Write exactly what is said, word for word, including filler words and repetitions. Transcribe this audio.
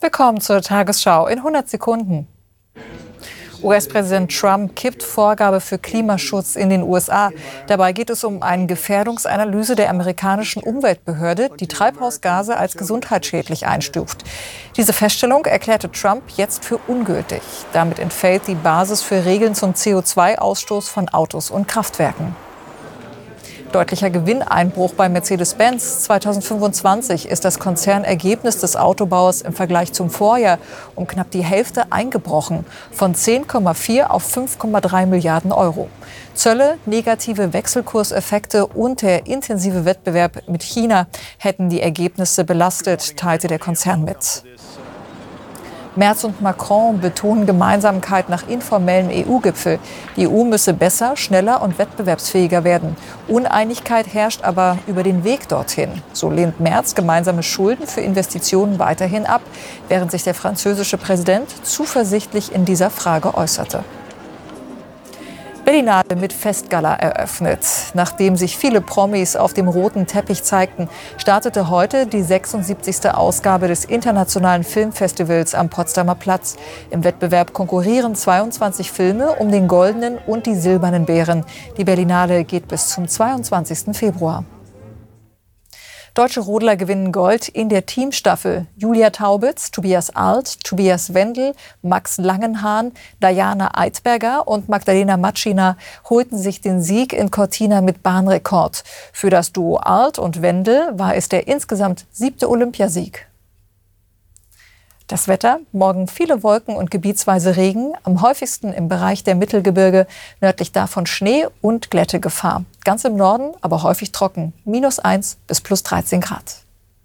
Willkommen zur Tagesschau in hundert Sekunden. U S-Präsident Trump kippt Vorgabe für Klimaschutz in den U S A. Dabei geht es um eine Gefährdungsanalyse der amerikanischen Umweltbehörde, die Treibhausgase als gesundheitsschädlich einstuft. Diese Feststellung erklärte Trump jetzt für ungültig. Damit entfällt die Basis für Regeln zum C O zwei Ausstoß von Autos und Kraftwerken. Deutlicher Gewinneinbruch bei Mercedes-Benz. zweitausendfünfundzwanzig ist das Konzernergebnis des Autobauers im Vergleich zum Vorjahr um knapp die Hälfte eingebrochen, von zehn Komma vier auf fünf Komma drei Milliarden Euro. Zölle, negative Wechselkurseffekte und der intensive Wettbewerb mit China hätten die Ergebnisse belastet, teilte der Konzern mit. Merz und Macron betonen Gemeinsamkeit nach informellen E U-Gipfel. Die E U müsse besser, schneller und wettbewerbsfähiger werden. Uneinigkeit herrscht aber über den Weg dorthin. So lehnt Merz gemeinsame Schulden für Investitionen weiterhin ab, während sich der französische Präsident zuversichtlich in dieser Frage äußerte. Berlinale mit Festgala eröffnet. Nachdem sich viele Promis auf dem roten Teppich zeigten, startete heute die sechsundsiebzigste Ausgabe des Internationalen Filmfestivals am Potsdamer Platz. Im Wettbewerb konkurrieren zweiundzwanzig Filme um den goldenen und die silbernen Bären. Die Berlinale geht bis zum zweiundzwanzigsten Februar. Deutsche Rodler gewinnen Gold in der Teamstaffel. Julia Taubitz, Tobias Alt, Tobias Wendel, Max Langenhahn, Diana Eidberger und Magdalena Matschina holten sich den Sieg in Cortina mit Bahnrekord. Für das Duo Alt und Wendel war es der insgesamt siebte Olympiasieg. Das Wetter, morgen viele Wolken und gebietsweise Regen, am häufigsten im Bereich der Mittelgebirge, nördlich davon Schnee und Glättegefahr. Ganz im Norden aber häufig trocken, minus eins bis plus dreizehn Grad.